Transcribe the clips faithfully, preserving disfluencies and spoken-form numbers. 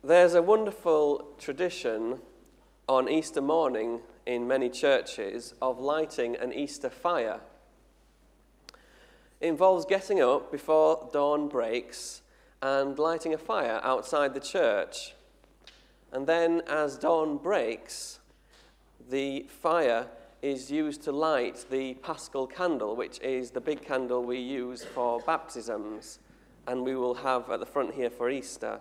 There's a wonderful tradition on Easter morning in many churches of lighting an Easter fire. It involves getting up before dawn breaks and lighting a fire outside the church. And then as dawn breaks, the fire is used to light the Paschal candle, which is the big candle we use for baptisms, and we will have at the front here for Easter.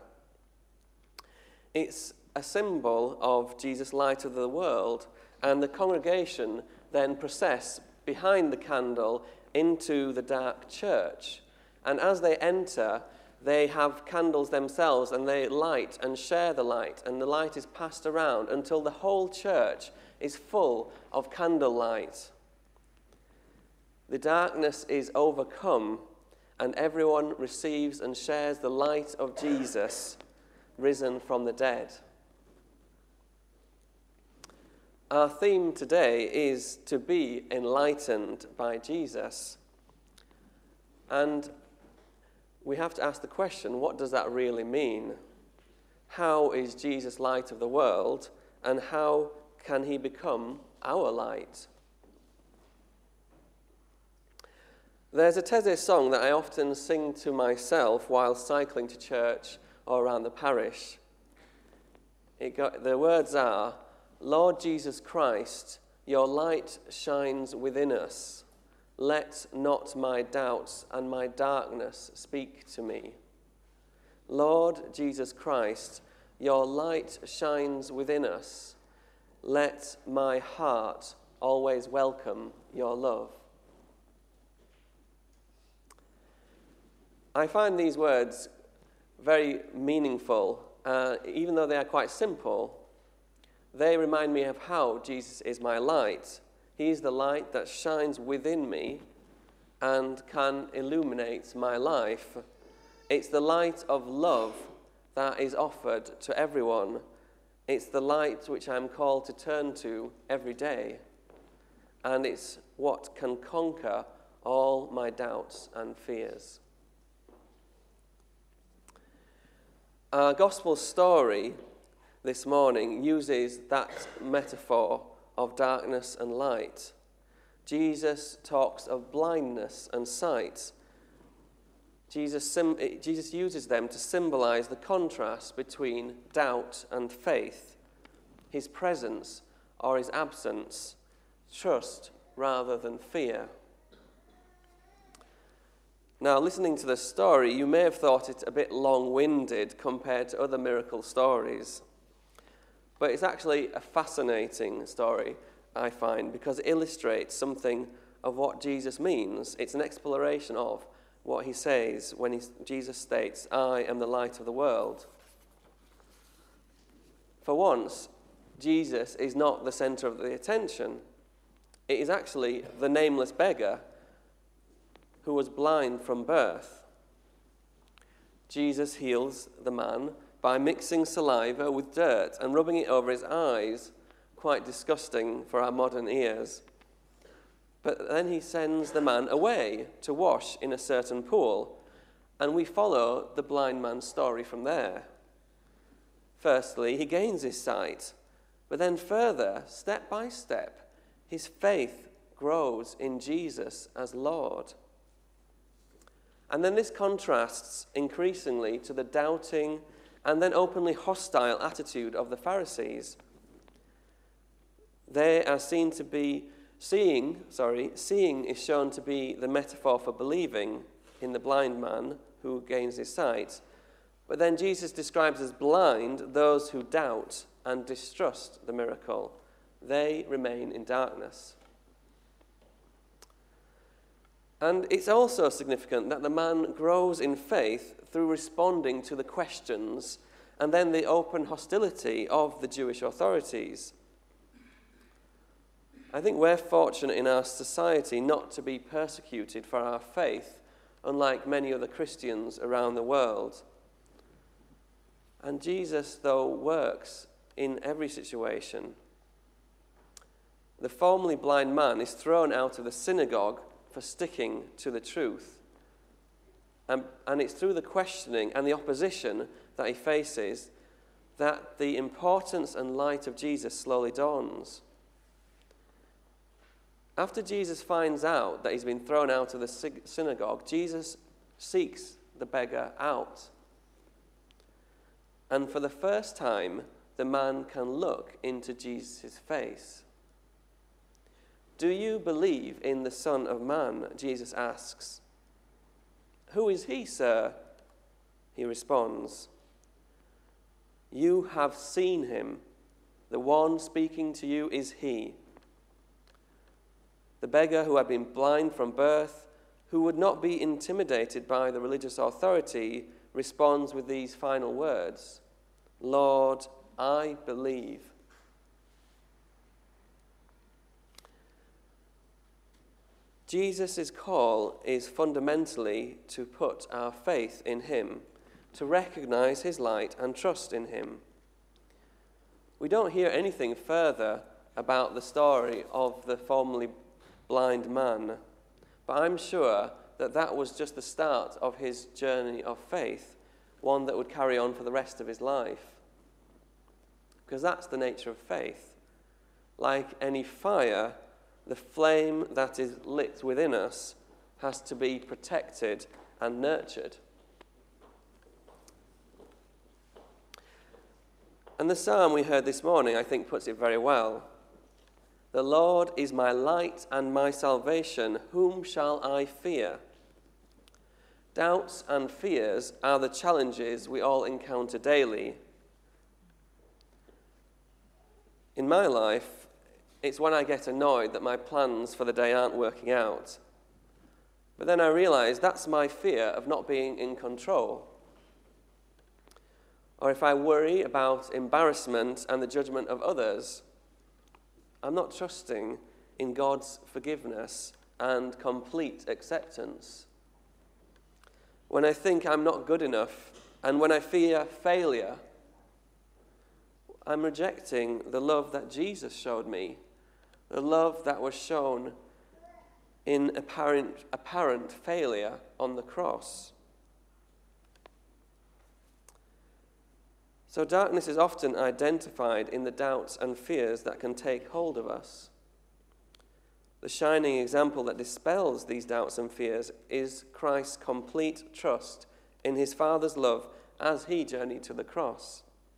It's a symbol of Jesus' light of the world, and the congregation then process behind the candle into the dark church. And as they enter, they have candles themselves, and they light and share the light, and the light is passed around until the whole church is full of candlelight. The darkness is overcome, and everyone receives and shares the light of Jesus, risen from the dead. Our theme today is to be enlightened by Jesus. And we have to ask the question, what does that really mean? How is Jesus light of the world, and how can he become our light? There's a Taizé song that I often sing to myself while cycling to church or around the parish. It got, the words are, "Lord Jesus Christ, your light shines within us. Let not my doubts and my darkness speak to me. Lord Jesus Christ, your light shines within us. Let my heart always welcome your love." I find these words very meaningful, uh, even though they are quite simple. They remind me of how Jesus is my light. He is the light that shines within me and can illuminate my life. It's the light of love that is offered to everyone. It's the light which I'm called to turn to every day. And it's what can conquer all my doubts and fears. Our gospel story this morning uses that metaphor of darkness and light. Jesus talks of blindness and sight. Jesus, sim- Jesus uses them to symbolize the contrast between doubt and faith, his presence or his absence, trust rather than fear. Now, listening to the story, you may have thought it a bit long-winded compared to other miracle stories. But it's actually a fascinating story, I find, because it illustrates something of what Jesus means. It's an exploration of what he says when he, Jesus states, "I am the light of the world." For once, Jesus is not the center of the attention. It is actually the nameless beggar who was blind from birth. Jesus heals the man by mixing saliva with dirt and rubbing it over his eyes, quite disgusting for our modern ears. But then he sends the man away to wash in a certain pool, and we follow the blind man's story from there. Firstly, he gains his sight, but then further, step by step, his faith grows in Jesus as Lord. And then this contrasts increasingly to the doubting and then openly hostile attitude of the Pharisees. They are seen to be seeing, sorry, seeing is shown to be the metaphor for believing in the blind man who gains his sight. But then Jesus describes as blind those who doubt and distrust the miracle. They remain in darkness. And it's also significant that the man grows in faith through responding to the questions and then the open hostility of the Jewish authorities. I think we're fortunate in our society not to be persecuted for our faith, unlike many other Christians around the world. And Jesus, though, works in every situation. The formerly blind man is thrown out of the synagogue for sticking to the truth. And, and it's through the questioning and the opposition that he faces that the importance and light of Jesus slowly dawns. After Jesus finds out that he's been thrown out of the synagogue, Jesus seeks the beggar out. And for the first time, the man can look into Jesus' face. "Do you believe in the Son of Man?" Jesus asks. "Who is he, sir?" He responds. "You have seen him. The one speaking to you is he." The beggar, who had been blind from birth, who would not be intimidated by the religious authority, responds with these final words, "Lord, I believe." Jesus' call is fundamentally to put our faith in him, to recognize his light and trust in him. We don't hear anything further about the story of the formerly blind man, but I'm sure that that was just the start of his journey of faith, one that would carry on for the rest of his life. Because that's the nature of faith. Like any fire, the flame that is lit within us has to be protected and nurtured. And the psalm we heard this morning, I think, puts it very well. "The Lord is my light and my salvation. Whom shall I fear?" Doubts and fears are the challenges we all encounter daily. In my life, it's when I get annoyed that my plans for the day aren't working out. But then I realize that's my fear of not being in control. Or if I worry about embarrassment and the judgment of others, I'm not trusting in God's forgiveness and complete acceptance. When I think I'm not good enough, and when I fear failure, I'm rejecting the love that Jesus showed me, the love that was shown in apparent, apparent failure on the cross. So darkness is often identified in the doubts and fears that can take hold of us. The shining example that dispels these doubts and fears is Christ's complete trust in his Father's love as he journeyed to the cross.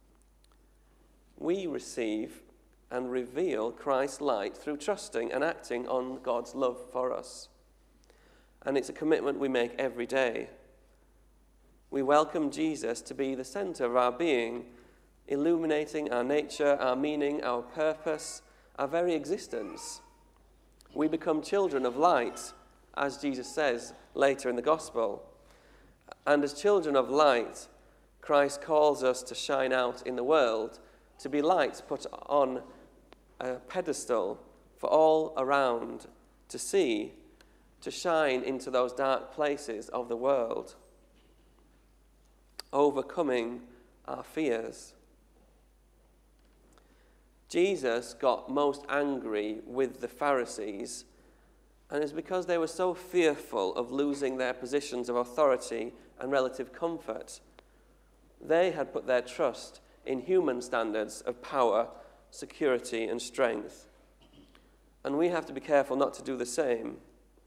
We receive and reveal Christ's light through trusting and acting on God's love for us. And it's a commitment we make every day. We welcome Jesus to be the center of our being, illuminating our nature, our meaning, our purpose, our very existence. We become children of light, as Jesus says later in the gospel. And as children of light, Christ calls us to shine out in the world, to be lights put on a pedestal for all around to see, to shine into those dark places of the world, overcoming our fears. Jesus got most angry with the Pharisees, and it's because they were so fearful of losing their positions of authority and relative comfort. They had put their trust in human standards of power, security, and strength. And we have to be careful not to do the same.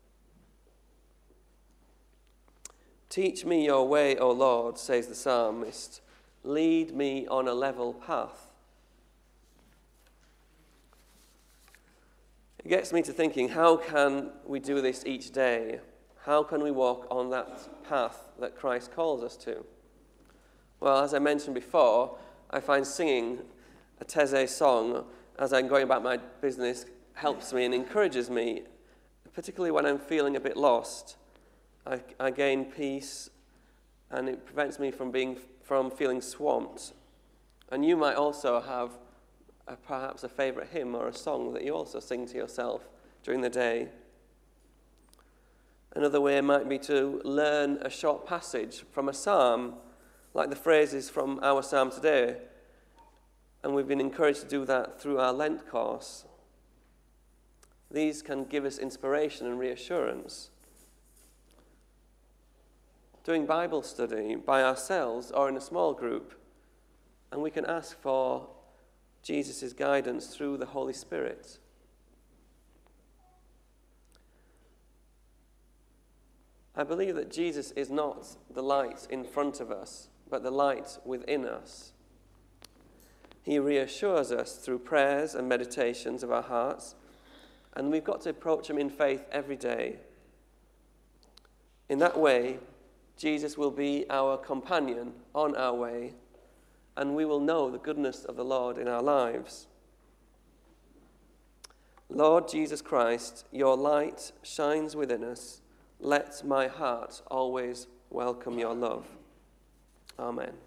"Teach me your way, O Lord," says the psalmist. "Lead me on a level path." It gets me to thinking, how can we do this each day? How can we walk on that path that Christ calls us to? Well, as I mentioned before, I find singing a Taizé song as I'm going about my business helps me and encourages me, particularly when I'm feeling a bit lost. I, I gain peace, and it prevents me from being from feeling swamped. And you might also have a, perhaps a favorite hymn or a song that you also sing to yourself during the day. Another way might be to learn a short passage from a psalm, like the phrases from our psalm today. And we've been encouraged to do that through our Lent course. These can give us inspiration and reassurance. Doing Bible study by ourselves or in a small group And we can ask for Jesus' guidance through the Holy Spirit. I believe that Jesus is not the light in front of us, but the light within us. He reassures us through prayers and meditations of our hearts, and we've got to approach him in faith every day. In that way, Jesus will be our companion on our way, and we will know the goodness of the Lord in our lives. Lord Jesus Christ, your light shines within us. Let my heart always welcome your love. Amen.